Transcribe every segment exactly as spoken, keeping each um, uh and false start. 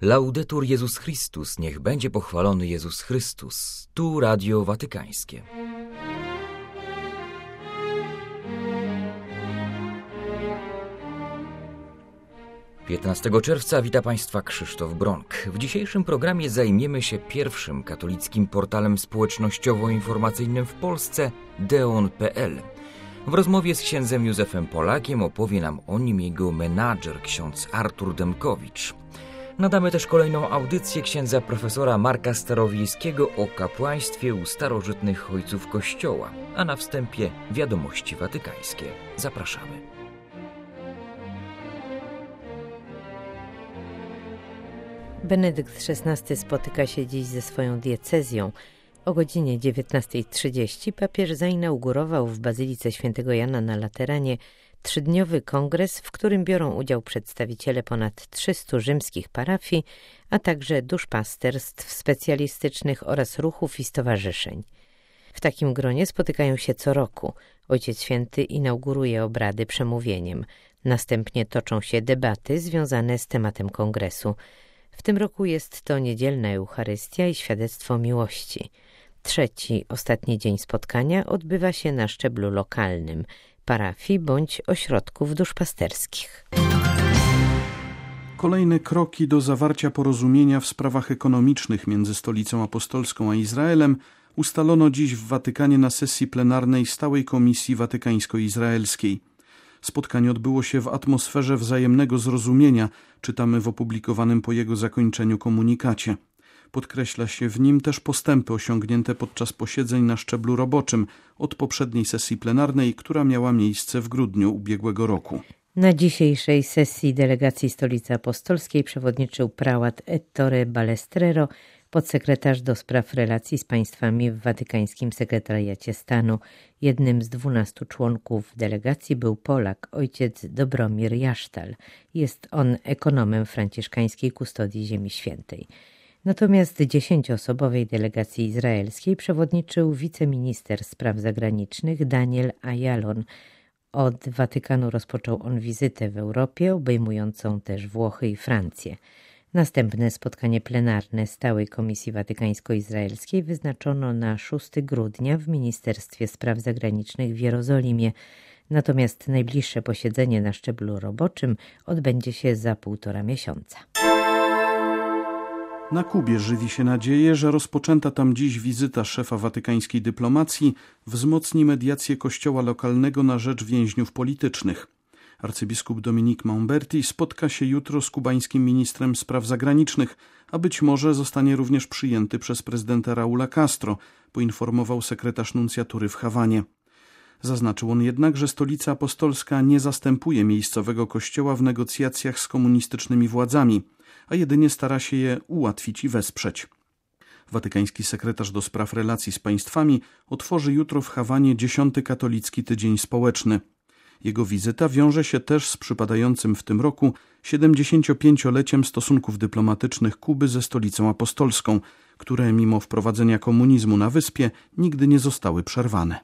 Laudetur Jezus Chrystus, niech będzie pochwalony Jezus Chrystus. Tu Radio Watykańskie. piętnastego czerwca wita Państwa Krzysztof Bronk. W dzisiejszym programie zajmiemy się pierwszym katolickim portalem społecznościowo-informacyjnym w Polsce, deon kropka pe el. W rozmowie z księdzem Józefem Polakiem opowie nam o nim jego menadżer, ksiądz Artur Demkowicz. Nadamy też kolejną audycję księdza profesora Marka Starowiejskiego o kapłaństwie u starożytnych ojców Kościoła, a na wstępie wiadomości watykańskie. Zapraszamy. Benedykt szesnasty spotyka się dziś ze swoją diecezją. O godzinie dziewiętnasta trzydzieści papież zainaugurował w Bazylice Świętego Jana na Lateranie trzydniowy kongres, w którym biorą udział przedstawiciele ponad trzystu rzymskich parafii, a także duszpasterstw specjalistycznych oraz ruchów i stowarzyszeń. W takim gronie spotykają się co roku. Ojciec Święty inauguruje obrady przemówieniem. Następnie toczą się debaty związane z tematem kongresu. W tym roku jest to niedzielna Eucharystia i świadectwo miłości. Trzeci, ostatni dzień spotkania odbywa się na szczeblu lokalnym, parafii bądź ośrodków duszpasterskich. Kolejne kroki do zawarcia porozumienia w sprawach ekonomicznych między Stolicą Apostolską a Izraelem ustalono dziś w Watykanie na sesji plenarnej Stałej Komisji Watykańsko-Izraelskiej. Spotkanie odbyło się w atmosferze wzajemnego zrozumienia, czytamy w opublikowanym po jego zakończeniu komunikacie. Podkreśla się w nim też postępy osiągnięte podczas posiedzeń na szczeblu roboczym od poprzedniej sesji plenarnej, która miała miejsce w grudniu ubiegłego roku. Na dzisiejszej sesji delegacji Stolicy Apostolskiej przewodniczył prałat Ettore Balestrero, podsekretarz do spraw relacji z państwami w Watykańskim Sekretariacie Stanu. Jednym z dwunastu członków delegacji był Polak, ojciec Dobromir Jasztal. Jest on ekonomem franciszkańskiej kustodii Ziemi Świętej. Natomiast dziesięcioosobowej delegacji izraelskiej przewodniczył wiceminister spraw zagranicznych Daniel Ayalon. Od Watykanu rozpoczął on wizytę w Europie, obejmującą też Włochy i Francję. Następne spotkanie plenarne Stałej Komisji Watykańsko-Izraelskiej wyznaczono na szóstego grudnia w Ministerstwie Spraw Zagranicznych w Jerozolimie. Natomiast najbliższe posiedzenie na szczeblu roboczym odbędzie się za półtora miesiąca. Na Kubie żywi się nadzieję, że rozpoczęta tam dziś wizyta szefa watykańskiej dyplomacji wzmocni mediację kościoła lokalnego na rzecz więźniów politycznych. Arcybiskup Dominique Maumberti spotka się jutro z kubańskim ministrem spraw zagranicznych, a być może zostanie również przyjęty przez prezydenta Raula Castro, poinformował sekretarz nuncjatury w Hawanie. Zaznaczył on jednak, że Stolica Apostolska nie zastępuje miejscowego kościoła w negocjacjach z komunistycznymi władzami, a jedynie stara się je ułatwić i wesprzeć. Watykański sekretarz do spraw relacji z państwami otworzy jutro w Hawanie dziesiąty katolicki tydzień społeczny. Jego wizyta wiąże się też z przypadającym w tym roku siedemdziesięciopięcioleciem stosunków dyplomatycznych Kuby ze Stolicą Apostolską, które mimo wprowadzenia komunizmu na wyspie nigdy nie zostały przerwane.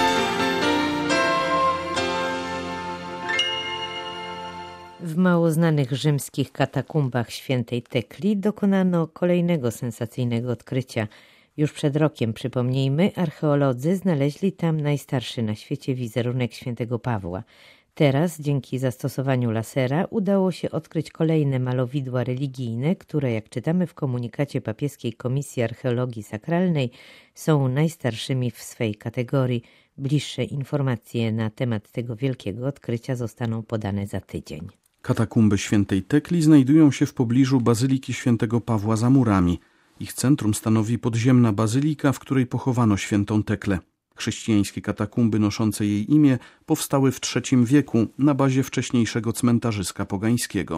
W mało znanych rzymskich katakumbach świętej Tekli dokonano kolejnego sensacyjnego odkrycia. Już przed rokiem, przypomnijmy, archeolodzy znaleźli tam najstarszy na świecie wizerunek świętego Pawła. Teraz, dzięki zastosowaniu lasera, udało się odkryć kolejne malowidła religijne, które, jak czytamy w komunikacie Papieskiej Komisji Archeologii Sakralnej, są najstarszymi w swej kategorii. Bliższe informacje na temat tego wielkiego odkrycia zostaną podane za tydzień. Katakumby świętej Tekli znajdują się w pobliżu Bazyliki świętego Pawła za murami. Ich centrum stanowi podziemna bazylika, w której pochowano świętą Teklę. Chrześcijańskie katakumby noszące jej imię powstały w trzecim wieku na bazie wcześniejszego cmentarzyska pogańskiego.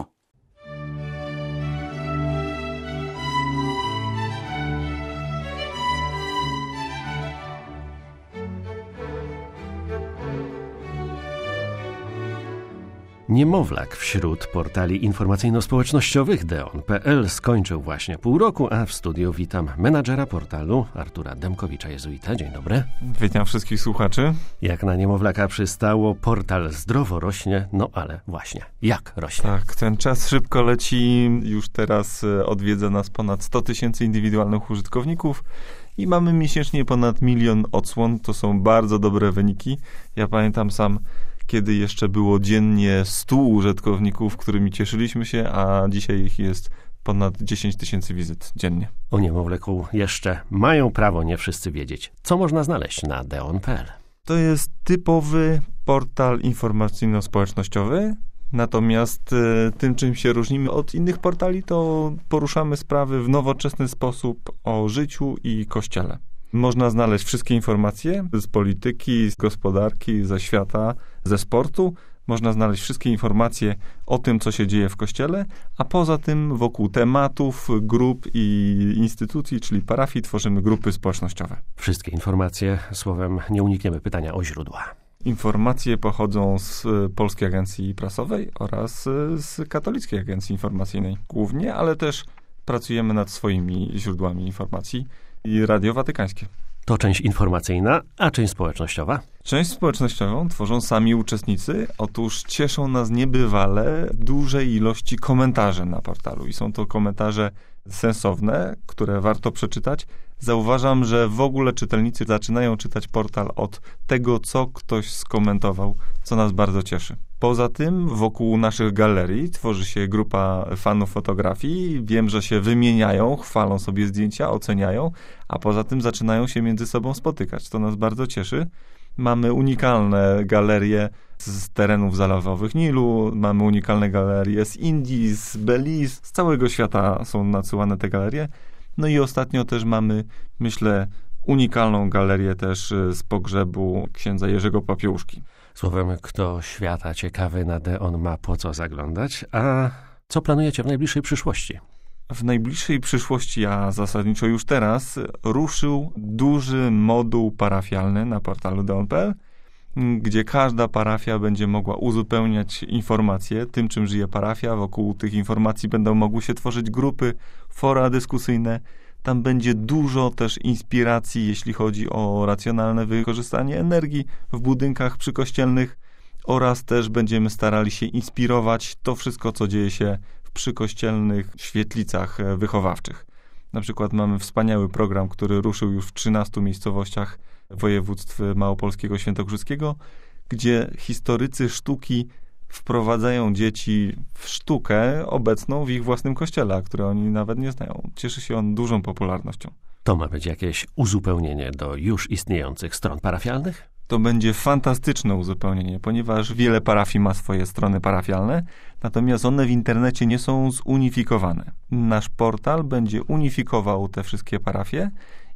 Niemowlak wśród portali informacyjno-społecznościowych deon kropka pe el skończył właśnie pół roku, a w studiu witam menadżera portalu Artura Demkowicza, jezuita. Dzień dobry. Witam wszystkich słuchaczy. Jak na niemowlaka przystało, portal zdrowo rośnie, no ale właśnie, jak rośnie? Tak, ten czas szybko leci. Już teraz odwiedza nas ponad sto tysięcy indywidualnych użytkowników i mamy miesięcznie ponad milion odsłon. To są bardzo dobre wyniki. Ja pamiętam sam, kiedy jeszcze było dziennie stu użytkowników, którymi cieszyliśmy się, a dzisiaj ich jest ponad dziesięć tysięcy wizyt dziennie. O niemowlęku jeszcze mają prawo nie wszyscy wiedzieć. Co można znaleźć na deon kropka pe el? To jest typowy portal informacyjno-społecznościowy, natomiast y, tym, czym się różnimy od innych portali, to poruszamy sprawy w nowoczesny sposób o życiu i Kościele. Można znaleźć wszystkie informacje z polityki, z gospodarki, ze świata, ze sportu. Można znaleźć wszystkie informacje o tym, co się dzieje w Kościele, a poza tym wokół tematów, grup i instytucji, czyli parafii, tworzymy grupy społecznościowe. Wszystkie informacje, słowem, nie unikniemy pytania o źródła. Informacje pochodzą z Polskiej Agencji Prasowej oraz z Katolickiej Agencji Informacyjnej głównie, ale też pracujemy nad swoimi źródłami informacji i Radio Watykańskie. To część informacyjna, a część społecznościowa? Część społecznościową tworzą sami uczestnicy. Otóż cieszą nas niebywale duże ilości komentarzy na portalu i są to komentarze sensowne, które warto przeczytać. Zauważam, że w ogóle czytelnicy zaczynają czytać portal od tego, co ktoś skomentował, co nas bardzo cieszy. Poza tym wokół naszych galerii tworzy się grupa fanów fotografii. Wiem, że się wymieniają, chwalą sobie zdjęcia, oceniają, a poza tym zaczynają się między sobą spotykać. To nas bardzo cieszy. Mamy unikalne galerie z terenów zalewowych Nilu, mamy unikalne galerie z Indii, z Belize, z całego świata są nadsyłane te galerie. No i ostatnio też mamy, myślę, unikalną galerię też z pogrzebu księdza Jerzego Popiełuszki. Słowem, kto świata ciekawy na deon ma po co zaglądać. A co planujecie w najbliższej przyszłości? W najbliższej przyszłości, a zasadniczo już teraz, ruszył duży moduł parafialny na portalu deon kropka pe el, gdzie każda parafia będzie mogła uzupełniać informacje tym, czym żyje parafia. Wokół tych informacji będą mogły się tworzyć grupy, fora dyskusyjne. Tam będzie dużo też inspiracji, jeśli chodzi o racjonalne wykorzystanie energii w budynkach przykościelnych oraz też będziemy starali się inspirować to wszystko, co dzieje się w przykościelnych świetlicach wychowawczych. Na przykład mamy wspaniały program, który ruszył już w trzynastu miejscowościach województw małopolskiego, świętokrzyskiego, gdzie historycy sztuki wprowadzają dzieci w sztukę obecną w ich własnym kościele, które oni nawet nie znają. Cieszy się on dużą popularnością. To ma być jakieś uzupełnienie do już istniejących stron parafialnych? To będzie fantastyczne uzupełnienie, ponieważ wiele parafii ma swoje strony parafialne, natomiast one w internecie nie są zunifikowane. Nasz portal będzie unifikował te wszystkie parafie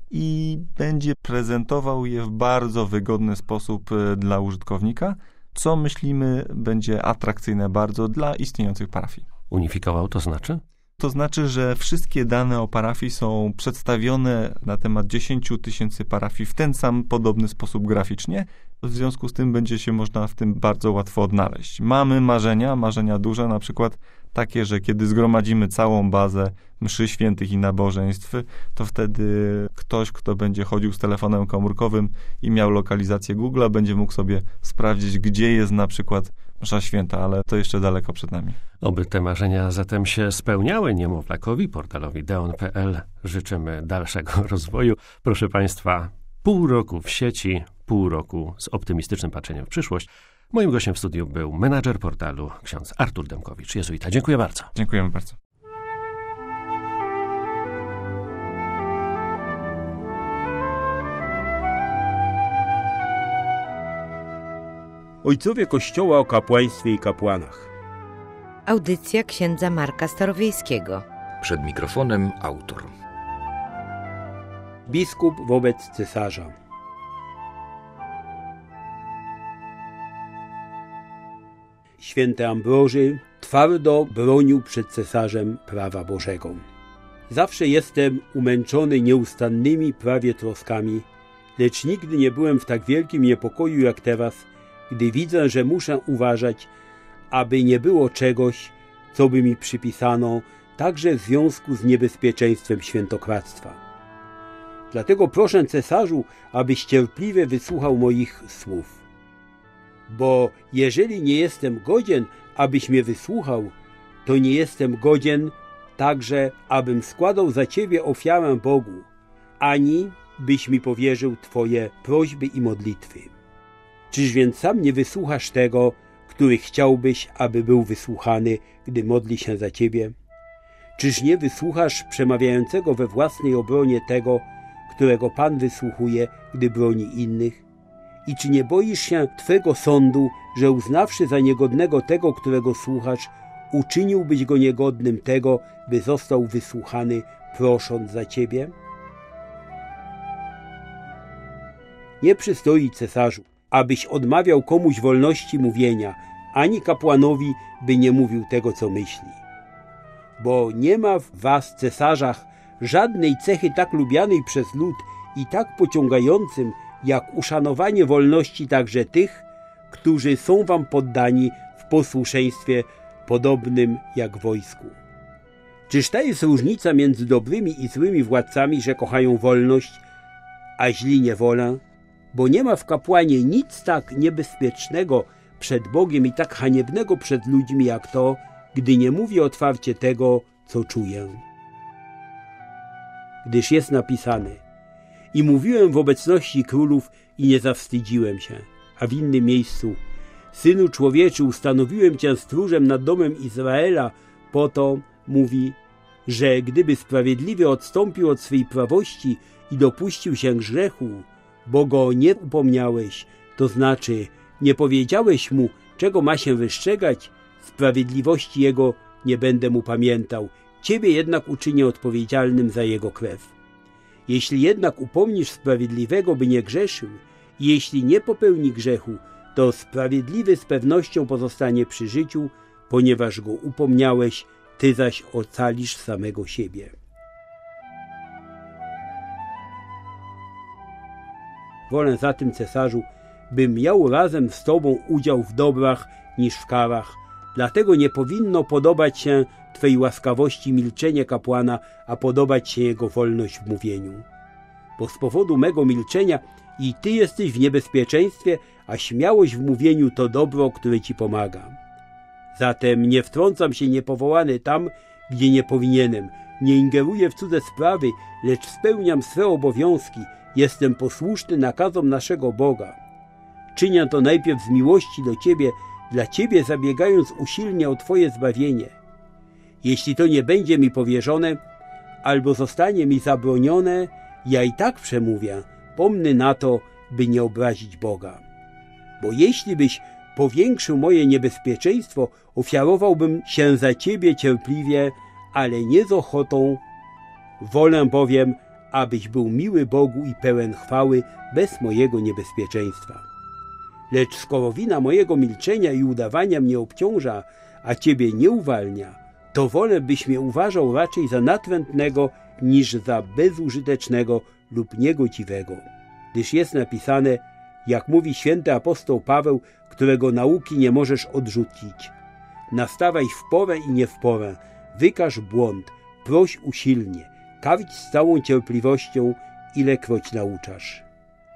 i będzie prezentował je w bardzo wygodny sposób dla użytkownika, co myślimy będzie atrakcyjne bardzo dla istniejących parafii. Unifikował to znaczy? To znaczy, że wszystkie dane o parafii są przedstawione na temat dziesięciu tysięcy parafii w ten sam podobny sposób graficznie. W związku z tym będzie się można w tym bardzo łatwo odnaleźć. Mamy marzenia, marzenia duże, na przykład takie, że kiedy zgromadzimy całą bazę mszy świętych i nabożeństw, to wtedy ktoś, kto będzie chodził z telefonem komórkowym i miał lokalizację Google'a, będzie mógł sobie sprawdzić, gdzie jest na przykład msza święta, ale to jeszcze daleko przed nami. Oby te marzenia zatem się spełniały niemowlakowi, portalowi deon kropka pe el. Życzymy dalszego rozwoju. Proszę Państwa, pół roku w sieci, pół roku z optymistycznym patrzeniem w przyszłość. Moim gościem w studiu był menadżer portalu ksiądz Artur Demkowicz, jezuita. Dziękuję bardzo. Dziękujemy bardzo. Ojcowie Kościoła o kapłaństwie i kapłanach. Audycja księdza Marka Starowiejskiego. Przed mikrofonem autor. Biskup wobec cesarza. Święty Ambroży twardo bronił przed cesarzem prawa Bożego. Zawsze jestem umęczony nieustannymi prawie troskami, lecz nigdy nie byłem w tak wielkim niepokoju jak teraz, gdy widzę, że muszę uważać, aby nie było czegoś, co by mi przypisano, także w związku z niebezpieczeństwem świętokradztwa. Dlatego proszę cesarzu, abyś cierpliwie wysłuchał moich słów. Bo jeżeli nie jestem godzien, abyś mnie wysłuchał, to nie jestem godzien także, abym składał za ciebie ofiarę Bogu, ani byś mi powierzył twoje prośby i modlitwy. Czyż więc sam nie wysłuchasz tego, który chciałbyś, aby był wysłuchany, gdy modli się za ciebie? Czyż nie wysłuchasz przemawiającego we własnej obronie tego, którego Pan wysłuchuje, gdy broni innych? I czy nie boisz się twego sądu, że uznawszy za niegodnego tego, którego słuchasz, uczyniłbyś go niegodnym tego, by został wysłuchany, prosząc za ciebie? Nie przystoi cesarzu, abyś odmawiał komuś wolności mówienia, ani kapłanowi, by nie mówił tego, co myśli. Bo nie ma w was, cesarzach, żadnej cechy tak lubianej przez lud i tak pociągającym, jak uszanowanie wolności także tych, którzy są wam poddani w posłuszeństwie podobnym jak wojsku. Czyż ta jest różnica między dobrymi i złymi władcami, że kochają wolność, a źli niewolę? Bo nie ma w kapłanie nic tak niebezpiecznego przed Bogiem i tak haniebnego przed ludźmi jak to, gdy nie mówi otwarcie tego, co czuję. Gdyż jest napisane: i mówiłem w obecności królów i nie zawstydziłem się. A w innym miejscu: Synu człowieczy, ustanowiłem cię stróżem nad domem Izraela, po to, mówi, że gdyby sprawiedliwy odstąpił od swej prawości i dopuścił się grzechu, bo go nie upomniałeś, to znaczy nie powiedziałeś mu, czego ma się wystrzegać, sprawiedliwości jego nie będę mu pamiętał, ciebie jednak uczynię odpowiedzialnym za jego krew. Jeśli jednak upomnisz sprawiedliwego, by nie grzeszył, i jeśli nie popełni grzechu, to sprawiedliwy z pewnością pozostanie przy życiu, ponieważ go upomniałeś, ty zaś ocalisz samego siebie. Wolę zatem, cesarzu, bym miał razem z tobą udział w dobrach niż w karach. Dlatego nie powinno podobać się twej łaskawości milczenie kapłana, a podobać się jego wolność w mówieniu. Bo z powodu mego milczenia i ty jesteś w niebezpieczeństwie, a śmiałość w mówieniu to dobro, które ci pomaga. Zatem nie wtrącam się niepowołany tam, gdzie nie powinienem, nie ingeruję w cudze sprawy, lecz spełniam swe obowiązki, jestem posłuszny nakazom naszego Boga. Czynię to najpierw z miłości do ciebie, dla ciebie zabiegając usilnie o twoje zbawienie. Jeśli to nie będzie mi powierzone, albo zostanie mi zabronione, ja i tak przemówię, pomny na to, by nie obrazić Boga. Bo jeśli byś powiększył moje niebezpieczeństwo, ofiarowałbym się za ciebie cierpliwie, ale nie z ochotą. Wolę bowiem, abyś był miły Bogu i pełen chwały bez mojego niebezpieczeństwa. Lecz skoro wina mojego milczenia i udawania mnie obciąża, a ciebie nie uwalnia, to wolę, byś mnie uważał raczej za natrętnego niż za bezużytecznego lub niegodziwego. Gdyż jest napisane, jak mówi święty apostoł Paweł, którego nauki nie możesz odrzucić. Nastawaj w porę i nie w porę, wykaż błąd, proś usilnie, karć z całą cierpliwością, ilekroć nauczasz.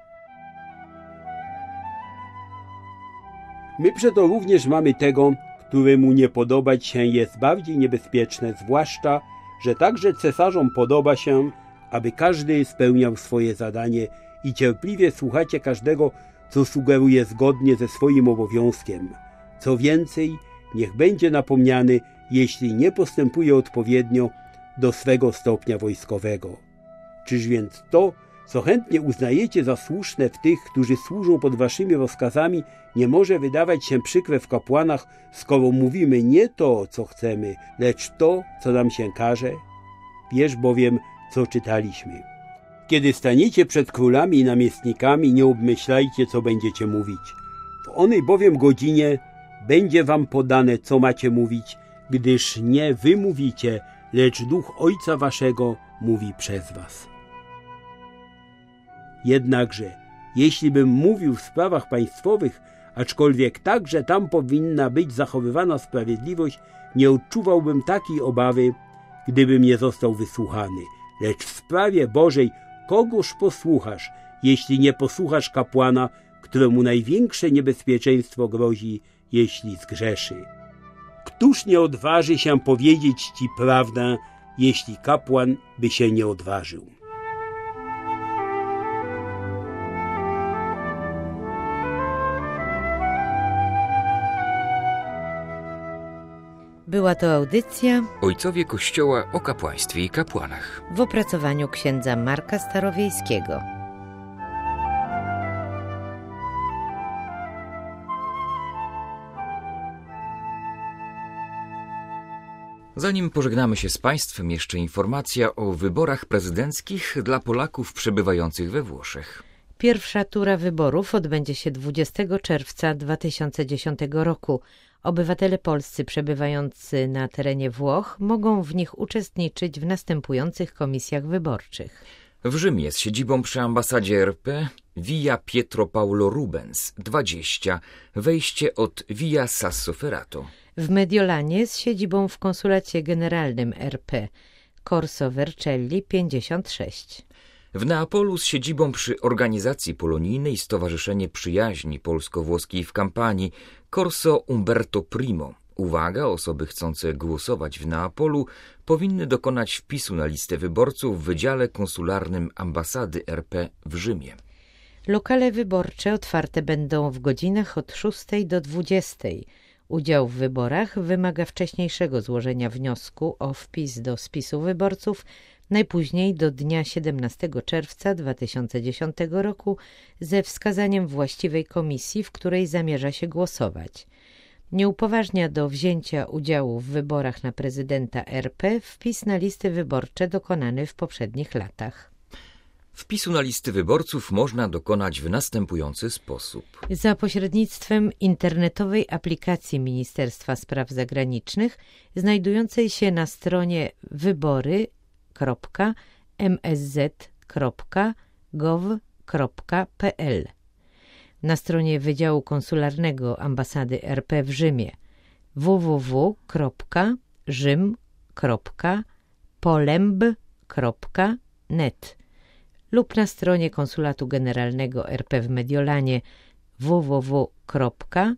My przeto również mamy tego, któremu nie podobać się jest bardziej niebezpieczne, zwłaszcza, że także cesarzom podoba się, aby każdy spełniał swoje zadanie i cierpliwie słuchacie każdego, co sugeruje zgodnie ze swoim obowiązkiem. Co więcej, niech będzie napomniany, jeśli nie postępuje odpowiednio do swego stopnia wojskowego. Czyż więc to, co chętnie uznajecie za słuszne w tych, którzy służą pod waszymi rozkazami, nie może wydawać się przykre w kapłanach, skoro mówimy nie to, co chcemy, lecz to, co nam się każe? Wiesz bowiem, co czytaliśmy. Kiedy staniecie przed królami i namiestnikami, nie obmyślajcie, co będziecie mówić. W onej bowiem godzinie będzie wam podane, co macie mówić, gdyż nie wy mówicie, lecz Duch Ojca waszego mówi przez was. Jednakże, jeśli bym mówił w sprawach państwowych, Aczkolwiek także tam powinna być zachowywana sprawiedliwość, nie odczuwałbym takiej obawy, gdybym nie został wysłuchany. Lecz w sprawie Bożej kogoż posłuchasz, jeśli nie posłuchasz kapłana, któremu największe niebezpieczeństwo grozi, jeśli zgrzeszy? Któż nie odważy się powiedzieć ci prawdę, jeśli kapłan by się nie odważył? Była to audycja Ojcowie Kościoła o kapłaństwie i kapłanach w opracowaniu księdza Marka Starowiejskiego. Zanim pożegnamy się z Państwem, jeszcze informacja o wyborach prezydenckich dla Polaków przebywających we Włoszech. Pierwsza tura wyborów odbędzie się dwudziestego czerwca dwa tysiące dziesiątego roku. Obywatele polscy przebywający na terenie Włoch mogą w nich uczestniczyć w następujących komisjach wyborczych. W Rzymie z siedzibą przy ambasadzie R P Via Pietro Paolo Rubens dwadzieścia, wejście od Via Sassoferrato. W Mediolanie z siedzibą w konsulacie generalnym R P Corso Vercelli pięćdziesiąt sześć. W Neapolu z siedzibą przy organizacji polonijnej Stowarzyszenie Przyjaźni Polsko-Włoskiej w Kampanii Corso Umberto I. Uwaga, osoby chcące głosować w Neapolu powinny dokonać wpisu na listę wyborców w Wydziale Konsularnym Ambasady R P w Rzymie. Lokale wyborcze otwarte będą w godzinach od szóstej do dwudziestej. Udział w wyborach wymaga wcześniejszego złożenia wniosku o wpis do spisu wyborców najpóźniej do dnia siedemnastego czerwca dwa tysiące dziesiątego roku ze wskazaniem właściwej komisji, w której zamierza się głosować. Nie upoważnia do wzięcia udziału w wyborach na prezydenta R P wpis na listy wyborcze dokonany w poprzednich latach. Wpisu na listy wyborców można dokonać w następujący sposób. Za pośrednictwem internetowej aplikacji Ministerstwa Spraw Zagranicznych znajdującej się na stronie wybory kropka m s z kropka gov kropka p l. Na stronie Wydziału Konsularnego Ambasady R P w Rzymie w w w kropka rzym kropka polemb kropka net lub na stronie Konsulatu Generalnego R P w Mediolanie w w w kropka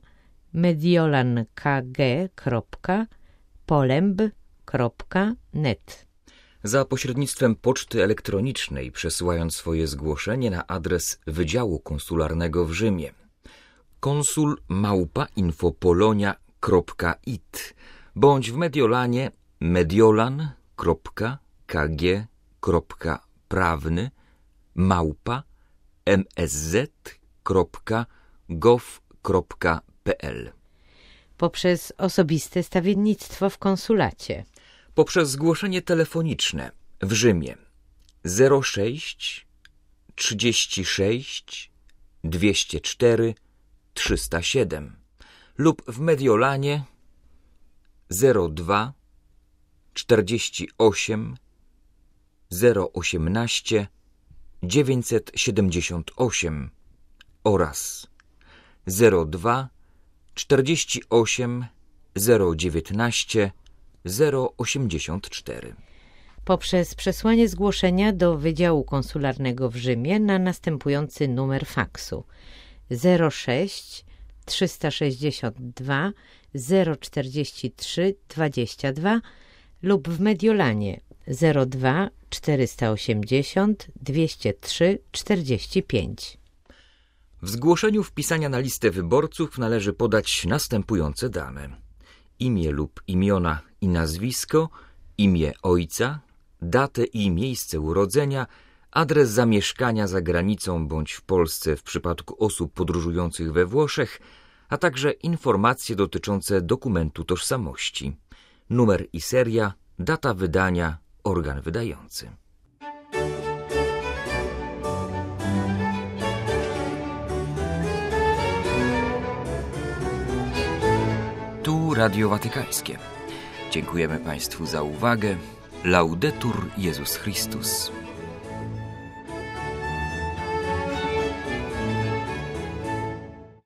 mediolankg kropka polemb kropka net. Za pośrednictwem poczty elektronicznej przesyłając swoje zgłoszenie na adres Wydziału Konsularnego w Rzymie konsul małpa infopolonia kropka i t bądź w Mediolanie mediolan kropka k g kropka prawny małpa m s z kropka gov kropka p l. Poprzez osobiste stawiennictwo w konsulacie. Poprzez zgłoszenie telefoniczne w Rzymie zero sześć trzydzieści sześć dwieście cztery trzysta siedem lub w Mediolanie zero dwa czterdzieści osiem zero osiemnaście dziewięćset siedemdziesiąt osiem oraz zero dwa czterdzieści osiem zero dziewiętnaście zero osiemdziesiąt cztery. Poprzez przesłanie zgłoszenia do Wydziału Konsularnego w Rzymie na następujący numer faksu zero sześć trzysta sześćdziesiąt dwa zero czterdzieści trzy dwadzieścia dwa lub w Mediolanie zero dwa czterysta osiemdziesiąt dwieście trzy czterdzieści pięć. W zgłoszeniu wpisania na listę wyborców należy podać następujące dane: imię lub imiona i nazwisko, imię ojca, datę i miejsce urodzenia, adres zamieszkania za granicą bądź w Polsce w przypadku osób podróżujących we Włoszech, a także informacje dotyczące dokumentu tożsamości, numer i seria, data wydania, organ wydający. Tu Radio Watykańskie. Dziękujemy Państwu za uwagę. Laudetur Jezus Chrystus.